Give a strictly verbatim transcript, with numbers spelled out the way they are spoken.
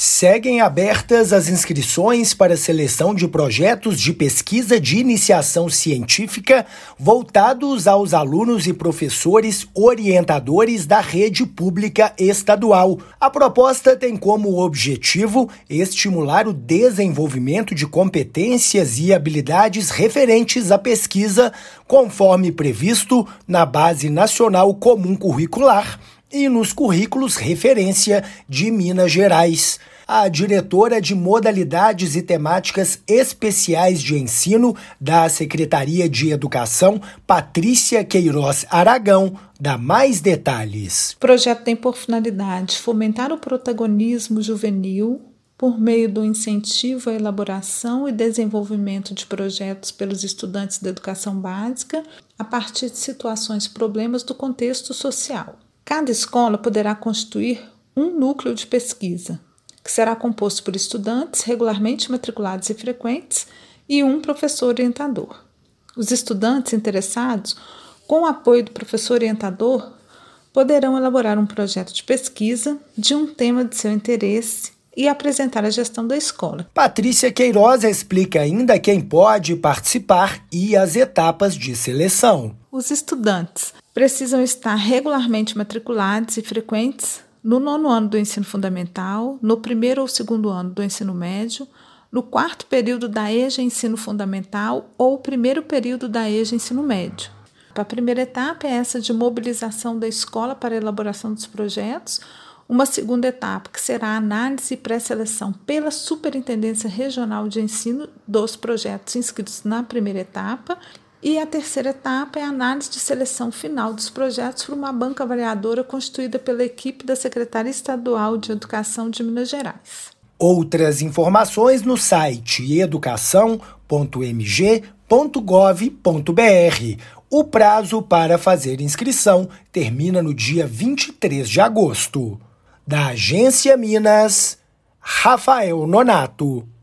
Seguem abertas as inscrições para a seleção de projetos de pesquisa de iniciação científica voltados aos alunos e professores orientadores da rede pública estadual. A proposta tem como objetivo estimular o desenvolvimento de competências e habilidades referentes à pesquisa, conforme previsto na Base Nacional Comum Curricular e nos currículos referência de Minas Gerais. A diretora de Modalidades e Temáticas Especiais de Ensino da Secretaria de Educação, Patrícia Queiroz Aragão, dá mais detalhes. O projeto tem por finalidade fomentar o protagonismo juvenil por meio do incentivo à elaboração e desenvolvimento de projetos pelos estudantes da educação básica a partir de situações e problemas do contexto social. Cada escola poderá constituir um núcleo de pesquisa, que será composto por estudantes regularmente matriculados e frequentes e um professor orientador. Os estudantes interessados, com o apoio do professor orientador, poderão elaborar um projeto de pesquisa de um tema de seu interesse e apresentar a gestão da escola. Patrícia Queiroz explica ainda quem pode participar e as etapas de seleção. Os estudantes precisam estar regularmente matriculados e frequentes no nono ano do ensino fundamental, no primeiro ou segundo ano do ensino médio, no quarto período da E J A Ensino Fundamental ou primeiro período da E J A Ensino Médio. A primeira etapa é essa de mobilização da escola para a elaboração dos projetos. Uma segunda etapa, que será a análise e pré-seleção pela Superintendência Regional de Ensino dos projetos inscritos na primeira etapa. E a terceira etapa é a análise de seleção final dos projetos por uma banca avaliadora constituída pela equipe da Secretaria Estadual de Educação de Minas Gerais. Outras informações no site educação ponto m g ponto gov ponto b r. O prazo para fazer inscrição termina no dia vinte e três de agosto. Da Agência Minas, Rafael Nonato.